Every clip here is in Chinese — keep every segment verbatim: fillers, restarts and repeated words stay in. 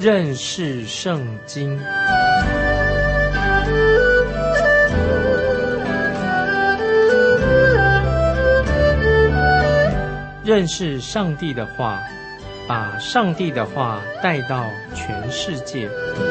认识圣经。认识上帝的话，把上帝的话带到全世界。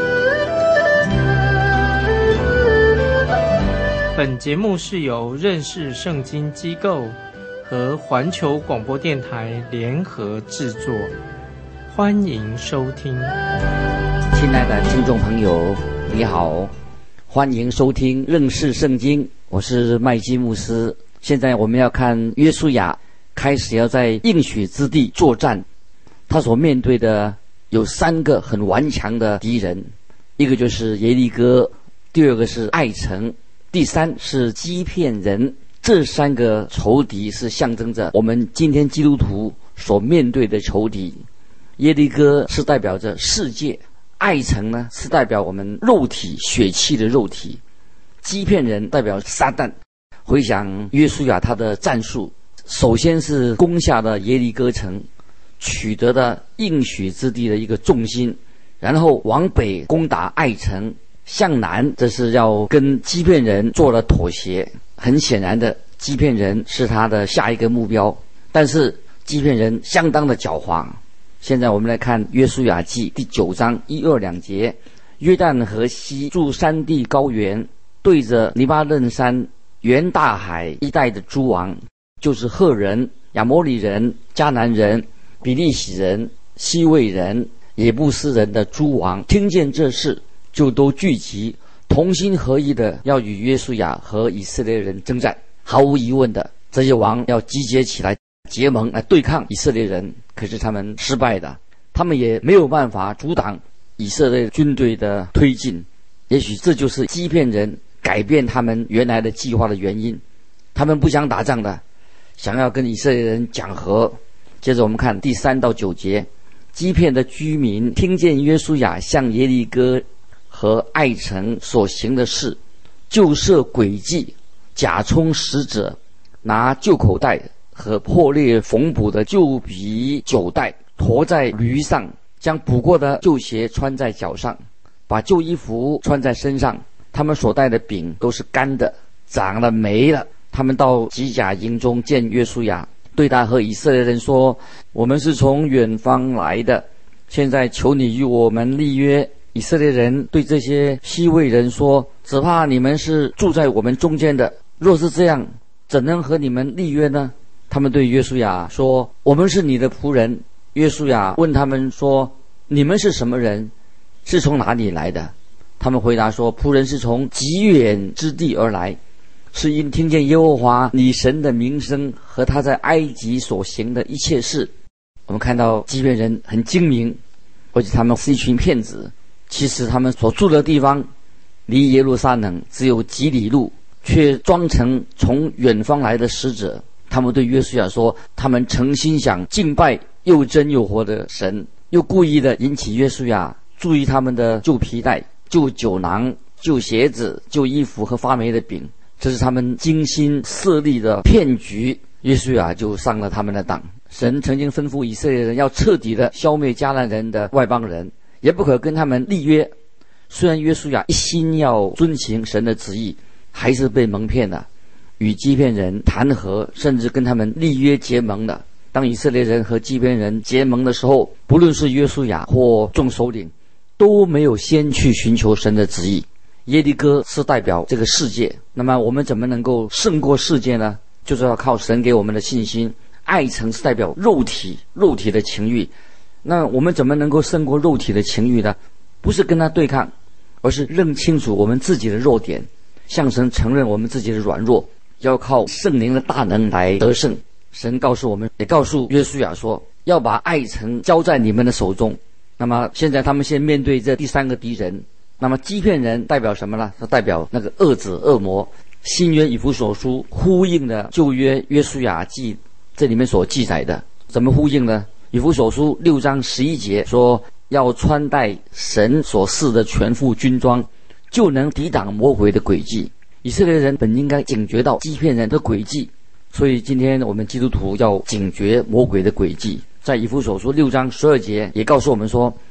本节目是由认识圣经机构和环球广播电台联合制作，欢迎收听。 亲爱的听众朋友，你好，欢迎收听认识圣经，我是麦基牧师。现在我们要看约书亚开始要在应许之地作战，他所面对的有三个很顽强的敌人，一个就是耶利哥，第二个是艾城，第三是基遍人。这三个仇敌是象征着我们今天基督徒所面对的仇敌。耶利哥是代表着世界，艾城呢是代表我们肉体血气的肉体，基遍人代表撒旦。回想约书亚他的战术，首先是攻下了耶利哥城，取得了应许之地的一个重心，然后往北攻打艾城，向南这是要跟基遍人做了妥协。很显然的，基遍人是他的下一个目标，但是基遍人相当的狡猾。现在我们来看约书亚记第九章一二两节，约旦河西住山地高原，对着黎巴嫩山沿大海一带的诸王，就是赫人、亚摩利人、迦南人、比利洗人、西魏人、耶布斯人的诸王，听见这事，就都聚集，同心合意的要与约书亚和以色列人征战。毫无疑问的，这些王要集结起来结盟来对抗以色列人，可是他们失败的，他们也没有办法阻挡以色列军队的推进。也许这就是基遍人改变他们原来的计划的原因，他们不想打仗的，想要跟以色列人讲和。接着我们看第三到九节，基遍的居民听见约书亚向耶利哥和艾城所行的事，就设诡计，假充使者，拿旧口袋和破裂缝补的旧皮酒袋驮在驴上，将补过的旧鞋穿在脚上，把旧衣服穿在身上。他们所带的饼都是干的，长了霉了。他们到基甲营中见约书亚，对他和以色列人说，我们是从远方来的，现在求你与我们立约。以色列人对这些西魏人说，只怕你们是住在我们中间的，若是这样，怎能和你们立约呢？他们对约书亚说，我们是你的仆人。约书亚问他们说，你们是什么人，是从哪里来的？他们回答说，仆人是从极远之地而来，是因听见耶和华你神的名声和他在埃及所行的一切事。我们看到基遍人很精明，而且他们是一群骗子。其实他们所住的地方离耶路撒冷只有几里路，却装成从远方来的使者。他们对约书亚说，他们诚心想敬拜又真又活的神，又故意的引起约书亚注意他们的旧皮带、旧酒囊、旧鞋子、旧衣服和发霉的饼，这是他们精心设立的骗局。约书亚就上了他们的当。神曾经吩咐以色列人要彻底的消灭迦南人的外邦人，也不可跟他们立约。虽然约书亚一心要遵行神的旨意，还是被蒙骗了，与基遍人谈和，甚至跟他们立约结盟了。当以色列人和基遍人结盟的时候，不论是约书亚或众首领，都没有先去寻求神的旨意。耶利哥是代表这个世界，那么我们怎么能够胜过世界呢？就是要靠神给我们的信心。艾城是代表肉体，肉体的情欲。那我们怎么能够胜过肉体的情欲呢？不是跟他对抗，而是认清楚我们自己的弱点，向神承认我们自己的软弱，要靠圣灵的大能来得胜。神告诉我们，也告诉约书亚说，要把艾城交在你们的手中。那么现在他们先面对这第三个敌人。那么基遍人代表什么呢？它代表那个恶子恶魔。新约以弗所书呼应了旧约约书亚记这里面所记载的。怎么呼应呢？以弗所书六章十一节说，要穿戴神所赐的全副军装，就能抵挡魔鬼的诡计。以色列人本应该警觉到欺骗人的诡计，所以今天我们基督徒要警觉魔鬼的诡计。在以弗所书六章十二节也告诉我们说，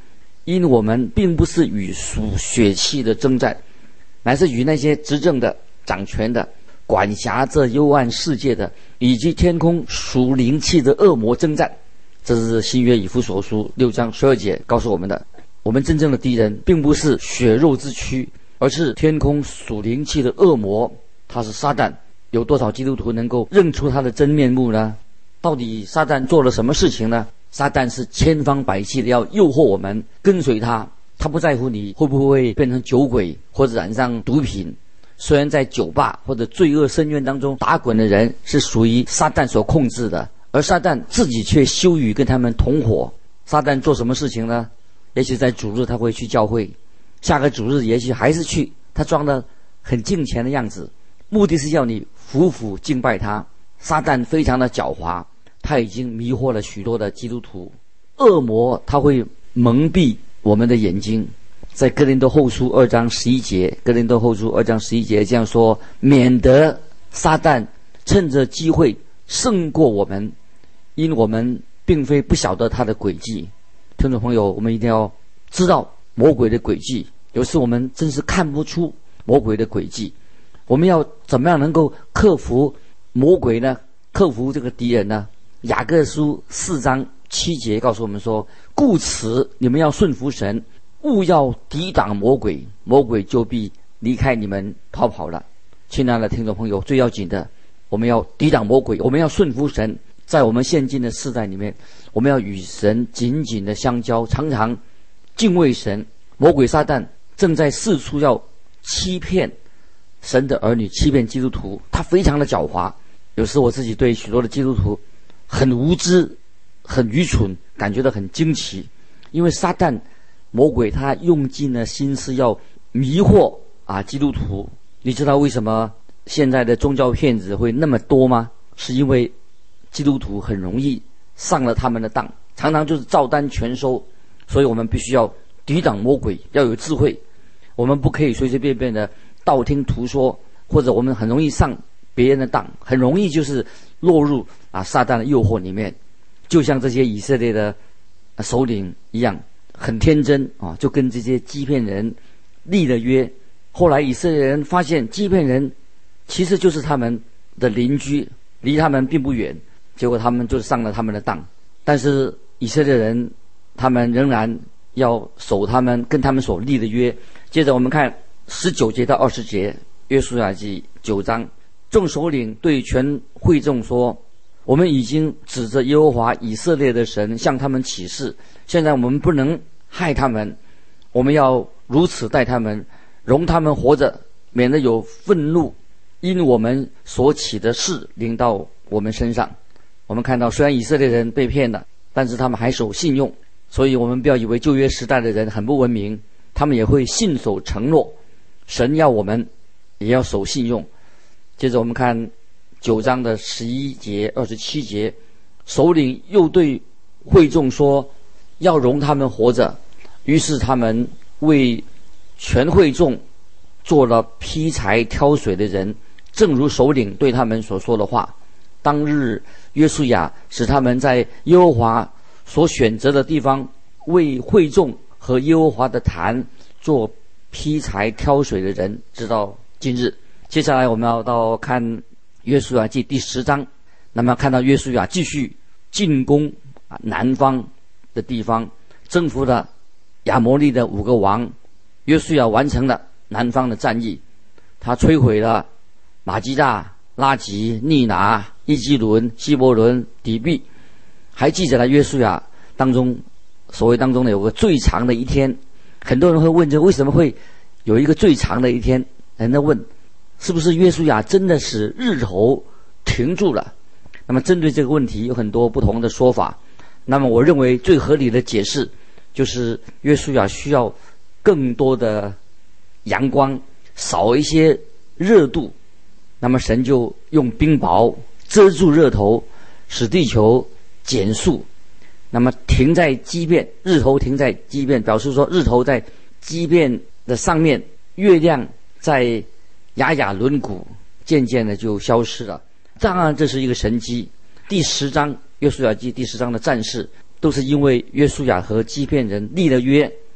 因我们并不是与属血气的征战，乃是与那些执政的、掌权的、管辖这幽暗世界的，以及天空属灵气的恶魔征战。这是新约以弗所书六章十二节告诉我们的。我们真正的敌人并不是血肉之躯，而是天空属灵气的恶魔，他是撒旦。有多少基督徒能够认出他的真面目呢？到底撒旦做了什么事情呢？撒旦是千方百计的要诱惑我们跟随他，他不在乎你会不会变成酒鬼或者染上毒品。虽然在酒吧或者罪恶深渊当中打滚的人是属于撒旦所控制的，而撒旦自己却羞于跟他们同伙。撒旦做什么事情呢？也许在主日他会去教会，下个主日也许还是去，他装得很敬虔的样子，目的是要你服服敬拜他。撒旦非常的狡猾，他已经迷惑了许多的基督徒。恶魔他会蒙蔽我们的眼睛，在哥林多后书二章十一节，哥林多后书二章十一节这样说：免得撒旦趁着机会胜过我们，因我们并非不晓得他的诡计。听众朋友，我们一定要知道魔鬼的诡计，有时我们真是看不出魔鬼的诡计。我们要怎么样能够克服魔鬼呢？克服这个敌人呢？雅各书四章七节告诉我们说：故此你们要顺服神，勿要抵挡魔鬼，魔鬼就必离开你们逃跑了。亲爱的听众朋友，最要紧的，我们要抵挡魔鬼，我们要顺服神。在我们现今的世代里面，我们要与神紧紧的相交，常常敬畏神。魔鬼撒旦正在四处要欺骗神的儿女，欺骗基督徒，他非常的狡猾。有时我自己对许多的基督徒很无知、很愚蠢，感觉到很惊奇，因为撒旦魔鬼他用尽了心思要迷惑啊基督徒。你知道为什么现在的宗教骗子会那么多吗？是因为基督徒很容易上了他们的当，常常就是照单全收。所以我们必须要抵挡魔鬼，要有智慧。我们不可以随随便便的道听途说，或者我们很容易上别人的当，很容易就是落入啊撒旦的诱惑里面。就像这些以色列的首领一样，很天真啊，就跟这些欺骗人立了约。后来以色列人发现欺骗人其实就是他们的邻居，离他们并不远，结果他们就上了他们的当。但是以色列人他们仍然要守他们跟他们所立的约。接着我们看十九节到二十节，约书亚记九章，众首领对全会众说：我们已经指着耶和华以色列的神向他们起誓，现在我们不能害他们，我们要如此待他们，容他们活着，免得有愤怒因我们所起的事临到我们身上。我们看到虽然以色列人被骗了，但是他们还守信用，所以我们不要以为旧约时代的人很不文明，他们也会信守承诺。神要我们也要守信用。接着我们看九章的十一节二十七节，首领又对会众说，要容他们活着。于是他们为全会众做了劈柴挑水的人，正如首领对他们所说的话。当日约书亚使他们在耶和华所选择的地方为会众和耶和华的坛做劈柴挑水的人，直到今日。接下来我们要到看约书亚记第十章，那么看到约书亚继续进攻啊南方的地方，征服了亚摩利的五个王。约书亚完成了南方的战役，他摧毁了马基大、拉吉、尼拿、伊基伦、希伯伦、底比。还记着了约书亚当中所谓当中呢有个最长的一天。很多人会问，这为什么会有一个最长的一天？人家问是不是约书亚真的使日头停住了？那么针对这个问题有很多不同的说法。那么我认为最合理的解释就是约书亚需要更多的阳光，少一些热度，那么神就用冰雹遮住热头，使地球减速，那么停在畸变，日头停在畸变，表示说日头在畸变的上面，月亮在雅雅轮毂，渐渐的就消失了。当然这是一个神迹。第十章约书亚记第十章的战事都是因为约书亚和畸变人立了约，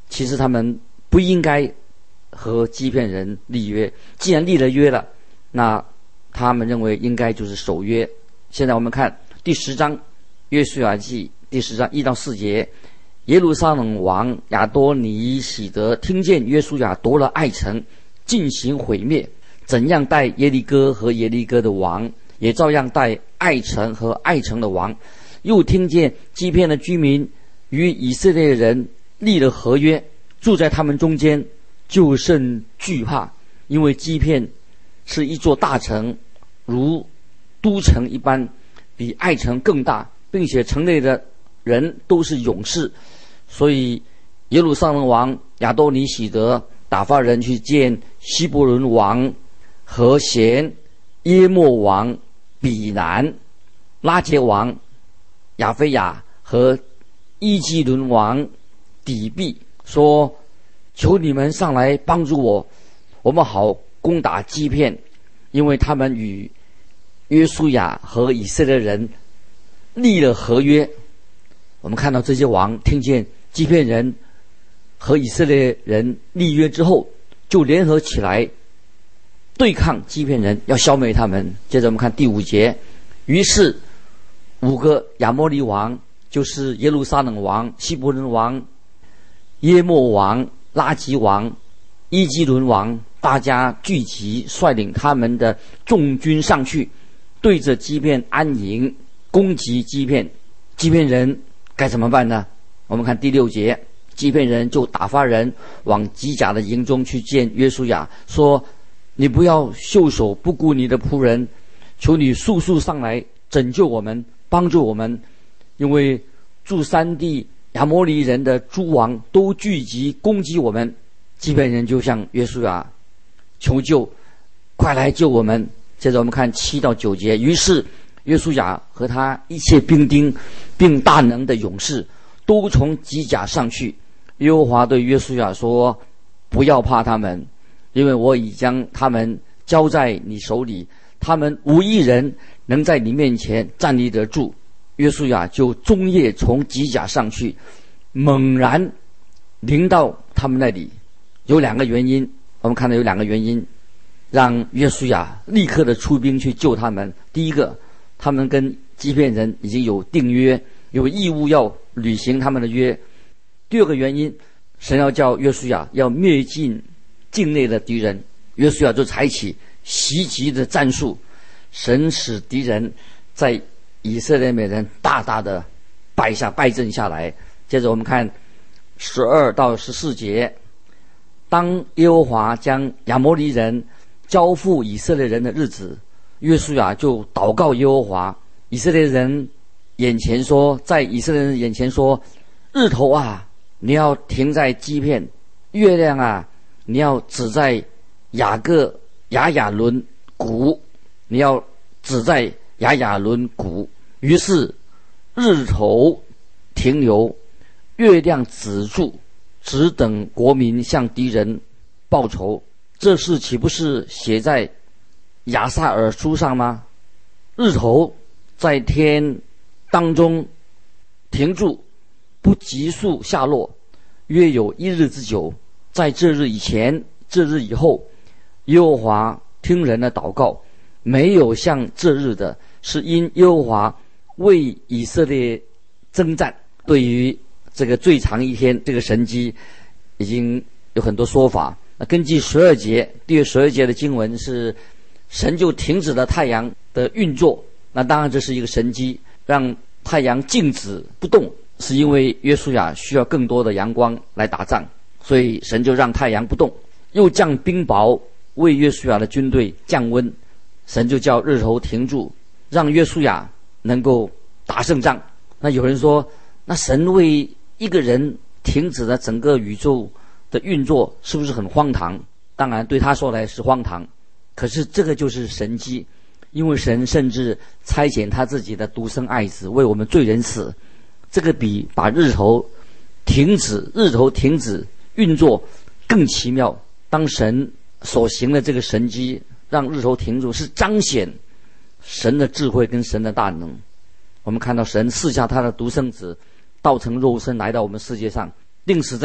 其实他们不应该和基遍人立约，既然立了约了，那他们认为应该就是守约。现在我们看第十章约书亚记第十章一到四节，耶路撒冷王亚多尼喜德听见约书亚夺了爱城，进行毁灭，怎样待耶利哥和耶利哥的王，也照样待爱城和爱城的王。又听见基遍的居民与以色列人立了合约，住在他们中间，就甚惧怕，因为基遍是一座大城，如都城一般，比爱城更大，并且城内的人都是勇士。所以耶路撒冷王亚多尼喜德打发人去见希伯伦王和弦、耶莫王比南、拉结王亚菲亚和伊基伦王底壁，说：求你们上来帮助我，我们好攻打基遍，因为他们与约书亚和以色列人立了合约。我们看到这些王听见基遍人和以色列人立约之后，就联合起来对抗基遍人，要消灭他们。接着我们看第五节，于是五个亚摩利王，就是耶路撒冷王、希伯伦王、耶莫王、拉吉王、伊基伦王，大家聚集，率领他们的众军上去，对着基遍安营，攻击基遍。基遍人该怎么办呢？我们看第六节，基遍人就打发人往基甲的营中去见约书亚，说：你不要袖手不顾你的仆人，求你速速上来拯救我们，帮助我们，因为住山地亚摩利人的诸王都聚集攻击我们。基遍人就向约书亚求救，快来救我们。接着我们看七到九节，于是约书亚和他一切兵丁并大能的勇士都从基甲上去。耶和华对约书亚说：不要怕他们，因为我已将他们交在你手里，他们无一人能在你面前站立得住。约书亚就终夜从基甲上去，猛然临到他们那里。有两个原因，我们看到有两个原因让约书亚立刻的出兵去救他们。第一个，他们跟基遍人已经有订约，有义务要履行他们的约。第二个原因，神要叫约书亚要灭尽境内的敌人，约书亚就采取袭击的战术，神使敌人在以色列人大大的败下败阵下来。接着我们看十二到十四节，当耶和华将亚摩利人交付以色列人的日子，约书亚就祷告耶和华。以色列人眼前说，在以色列人眼前说：日头啊，你要停在基遍；月亮啊，你要指在雅各亚亚伦谷，你要指在亚亚伦谷。于是日头停留，月亮止住，只等国民向敌人报仇。这事岂不是写在亚萨尔书上吗？日头在天当中停住，不急速下落，约有一日之久。在这日以前，这日以后，耶和华听人的祷告，没有像这日的，是因耶和华为以色列征战。对于这个最长一天这个神迹已经有很多说法。那根据十二节第十二节的经文是，神就停止了太阳的运作。那当然这是一个神迹，让太阳静止不动，是因为约书亚需要更多的阳光来打仗，所以神就让太阳不动，又降冰雹为约书亚的军队降温。神就叫日头停住，让约书亚能够打胜仗。那有人说，那神为一个人停止了整个宇宙的运作，是不是很荒唐？当然对他说来是荒唐，可是这个就是神迹。因为神甚至差遣他自己的独生爱子为我们罪人死，这个比把日头停止日头停止运作更奇妙。当神所行的这个神迹让日头停住，是彰显神的智慧跟神的大能。我们看到神赐下他的独生子，道成肉身来到我们世界上，定死在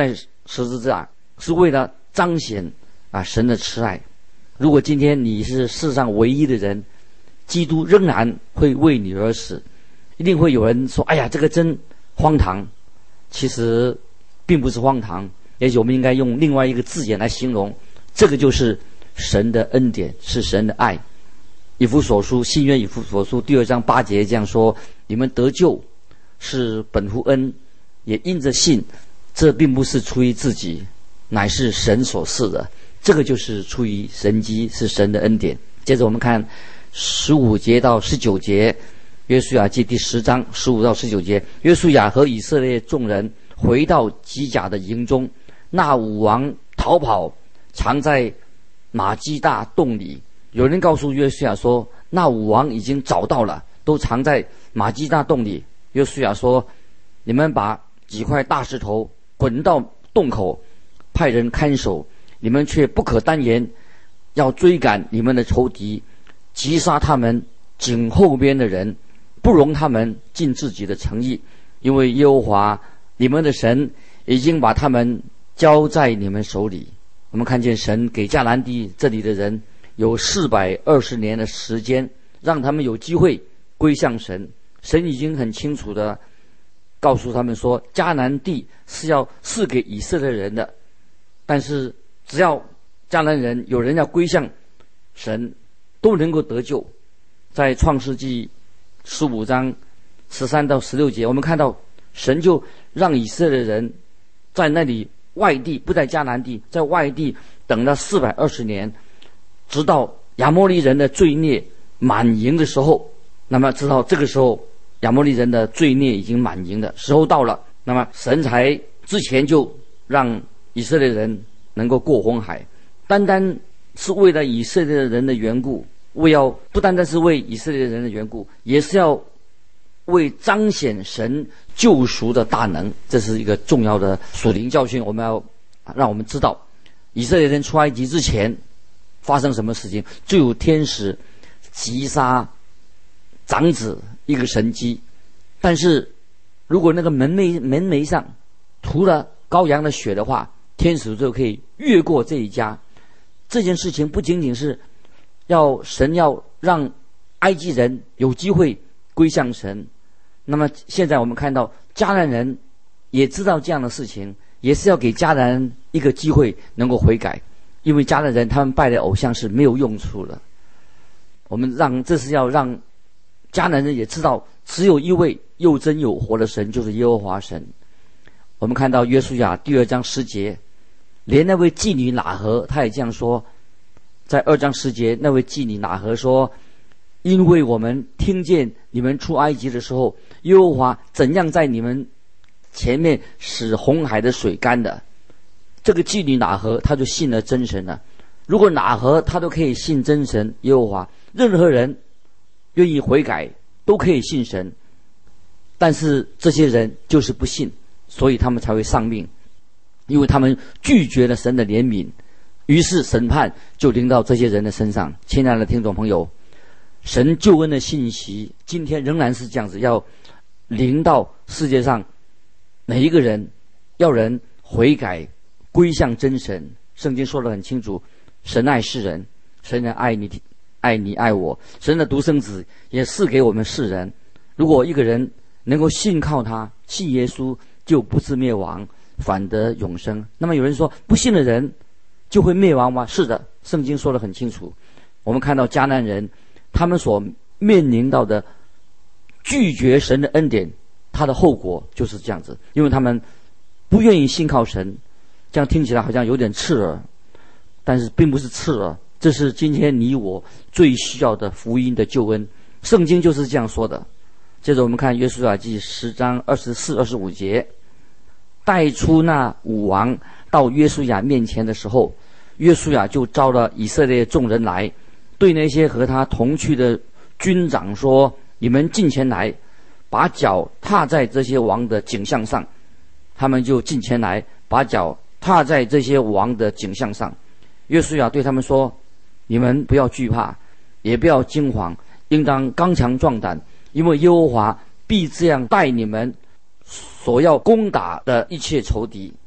十字架，是为了彰显啊神的慈爱。如果今天你是世上唯一的人，基督仍然会为你而死。一定会有人说，哎呀，这个真荒唐。其实并不是荒唐，也许我们应该用另外一个字眼来形容，这个就是神的恩典，是神的爱。以弗所书，新约以弗所书第二章八节这样说：你们得救是本乎恩，也因着信，这并不是出于自己，乃是神所赐的。这个就是出于神迹，是神的恩典。接着我们看十五节到十九节，约书亚记第十章十五到十九节，约书亚和以色列众人回到基甲的营中，那五王逃跑，藏在马基大洞里。有人告诉约书亚说，那五王已经找到了，都藏在马基大洞里。约书亚说，你们把几块大石头滚到洞口，派人看守，你们却不可单言，要追赶你们的仇敌，击杀他们井后边的人，不容他们尽自己的诚意，因为耶和华你们的神已经把他们交在你们手里。我们看见神给迦南地这里的人有四百二十年的时间，让他们有机会归向神。神已经很清楚的告诉他们说，迦南地是要赐给以色列人的，但是只要迦南人有人要归向神，都能够得救。在创世纪十五章十三到十六节，我们看到神就让以色列人在那里外地，不在迦南地，在外地等了四百二十年，直到亚摩利人的罪孽满盈的时候。那么知道这个时候亚摩利人的罪孽已经满盈的时候到了，那么神才之前就让以色列人能够过红海，单单是为了以色列人的缘故，为要不单单是为以色列人的缘故，也是要为彰显神救赎的大能。这是一个重要的属灵教训，我们要让我们知道以色列人出埃及之前发生什么事情，就有天使击杀长子，一个神迹。但是如果那个门楣门楣上涂了羔羊的血的话，天使就可以越过这一家。这件事情不仅仅是要神要让埃及人有机会归向神，那么现在我们看到迦南人也知道这样的事情，也是要给迦南人一个机会能够悔改，因为迦南人他们拜的偶像是没有用处的。我们让这是要让迦南人也知道，只有一位又真又活的神，就是耶和华神。我们看到约书亚第二章十节，连那位妓女喇合他也这样说，在二章十节，那位妓女喇合说，因为我们听见你们出埃及的时候，耶和华怎样在你们前面使红海的水干的。这个妓女喇合他就信了真神了。如果喇合他都可以信真神耶和华，任何人愿意悔改都可以信神，但是这些人就是不信，所以他们才会丧命，因为他们拒绝了神的怜悯，于是审判就临到这些人的身上。亲爱的听众朋友，神救恩的信息今天仍然是这样子，要临到世界上每一个人，要人悔改归向真神。圣经说得很清楚，神爱世人，神爱你爱你爱我，神的独生子也赐给我们世人。如果一个人能够信靠他，信耶稣，就不致灭亡，反得永生。那么有人说，不信的人就会灭亡吗？是的，圣经说得很清楚。我们看到迦南人他们所面临到的拒绝神的恩典，他的后果就是这样子，因为他们不愿意信靠神。这样听起来好像有点刺耳，但是并不是刺耳，这是今天你我最需要的福音的救恩。圣经就是这样说的。接着我们看约书亚记十章二十四、二十五节，带出那五王到约书亚面前的时候，约书亚就召了以色列众人来，对那些和他同去的军长说，你们近前来，把脚踏在这些王的颈项上。他们就近前来，把脚踏在这些王的颈项上。约书亚对他们说，你们不要惧怕，也不要惊惶，应当刚强壮胆，因为耶和华必这样待你们所要攻打的一切仇敌。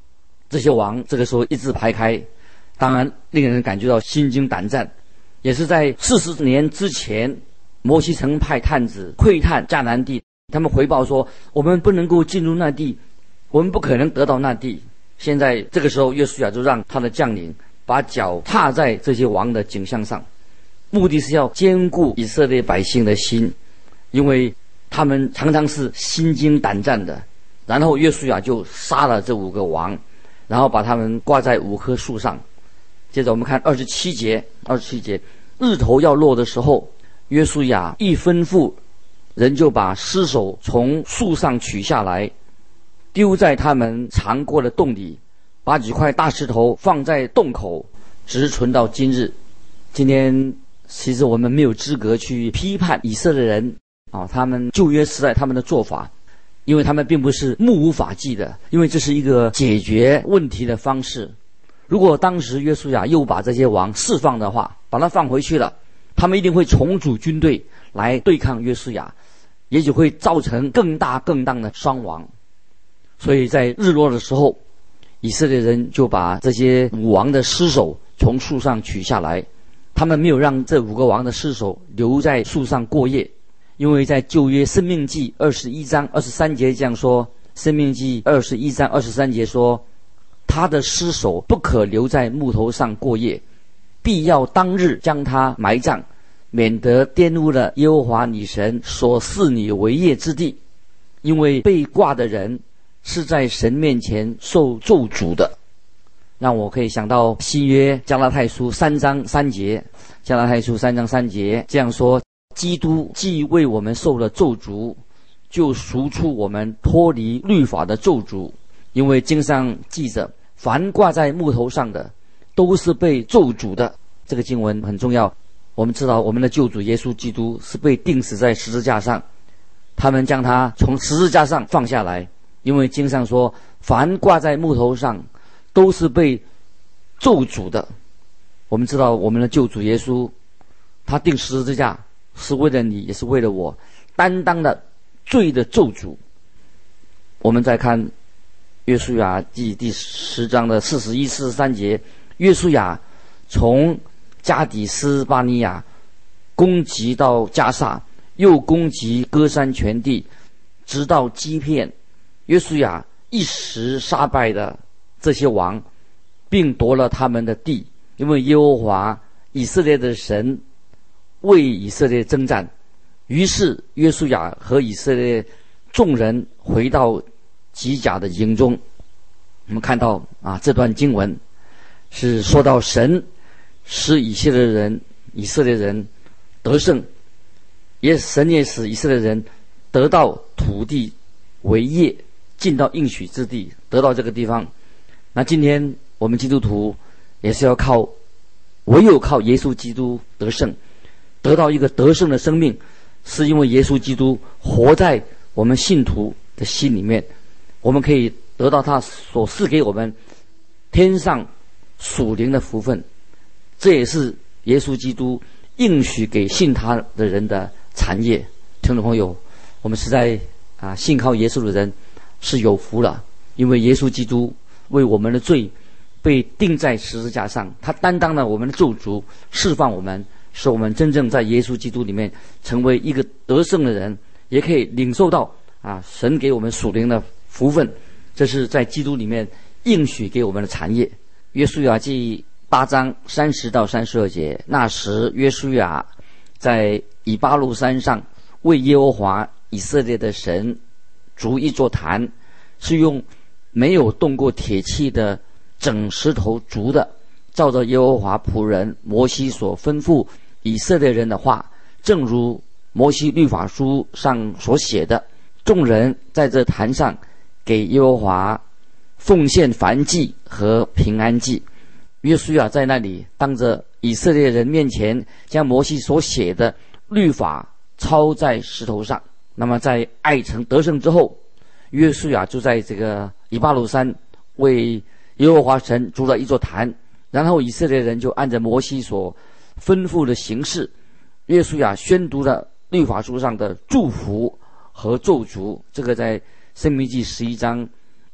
这些王这个时候一字排开，当然令人感觉到心惊胆战。也是在四十年之前，摩西曾派探子窥探迦南地，他们回报说，我们不能够进入那地，我们不可能得到那地。现在这个时候，约书亚就让他的将领把脚踏在这些王的颈项上，目的是要兼顾以色列百姓的心，因为他们常常是心惊胆战的。然后约书亚就杀了这五个王，然后把他们挂在五棵树上。接着我们看二十七节，二十七节，日头要落的时候，约书亚一吩咐，人就把尸首从树上取下来，丢在他们常过的洞里，把几块大石头放在洞口，直存到今日。今天其实我们没有资格去批判以色列人啊，他们旧约时代他们的做法，因为他们并不是目无法纪的，因为这是一个解决问题的方式。如果当时约书亚又把这些王释放的话，把他放回去了，他们一定会重组军队来对抗约书亚，也许会造成更大更大的伤亡。所以在日落的时候，以色列人就把这些五王的尸首从树上取下来，他们没有让这五个王的尸首留在树上过夜，因为在旧约申命记二十一章二十三节这样说，申命记二十一章二十三节说，他的尸首不可留在木头上过夜，必要当日将他埋葬，免得玷污了耶和华你神所赐你为业之地。因为被挂的人是在神面前受咒诅的。让我可以想到新约加拉太书三章三节，加拉太书三章三节这样说，基督既为我们受了咒诅，就赎出我们脱离律法的咒诅。因为经上记着，凡挂在木头上的都是被咒诅的。这个经文很重要，我们知道我们的救主耶稣基督是被钉死在十字架上，他们将他从十字架上放下来，因为经上说，凡挂在木头上都是被咒诅的。我们知道我们的救主耶稣，他钉十字架是为了你，也是为了我，担当了罪的咒诅。我们再看约书亚记第十章的四十一、四十三节，约书亚从加底斯巴尼亚攻击到加萨，又攻击歌山全地，直到基遍。约书亚一时杀败了这些王，并夺了他们的地，因为耶和华以色列的神为以色列征战。于是约书亚和以色列众人回到吉甲的营中。我们看到啊，这段经文是说到神使以色列人以色列人得胜，也神也使以色列人得到土地为业，进到应许之地，得到这个地方。那今天我们基督徒也是要靠，唯有靠耶稣基督得胜，得到一个得胜的生命，是因为耶稣基督活在我们信徒的心里面，我们可以得到他所赐给我们天上属灵的福分。这也是耶稣基督应许给信他的人的产业。听众朋友，我们实在啊信靠耶稣的人是有福了，因为耶稣基督为我们的罪被钉在十字架上，他担当了我们的咒诅，释放我们，使我们真正在耶稣基督里面成为一个得胜的人，也可以领受到啊神给我们属灵的福分。这是在基督里面应许给我们的产业。约书亚记八章三十到三十二节，那时约书亚在以巴路山上为耶和华以色列的神筑一座坛，是用没有动过铁器的整石头筑的，照着耶和华仆人摩西所吩咐以色列人的话，正如摩西律法书上所写的，众人在这坛上给耶和华奉献燔祭和平安祭。约书亚在那里当着以色列人面前，将摩西所写的律法抄在石头上。那么在爱城得胜之后，约书亚就在这个以巴鲁山为耶和华神筑了一座坛，然后以色列人就按着摩西所吩咐的形式，约书亚宣读了律法书上的祝福和咒诅。这个在申命记十一章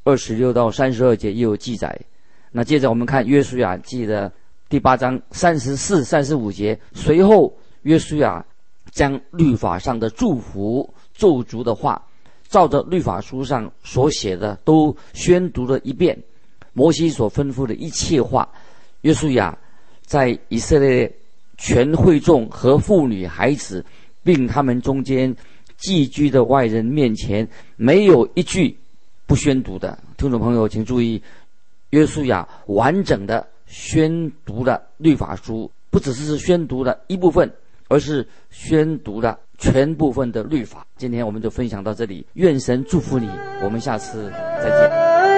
二十六到三十二节也有记载。那接着我们看约书亚记的第八章三十四、三十五节，随后约书亚将律法上的祝福、咒诅的话，照着律法书上所写的都宣读了一遍。摩西所吩咐的一切话，约书亚在以色列全会众和妇女孩子并他们中间寄居的外人面前，没有一句不宣读的。听众朋友请注意，约书亚完整的宣读了律法书，不只是宣读了一部分，而是宣读了全部分的律法。今天我们就分享到这里，愿神祝福你，我们下次再见。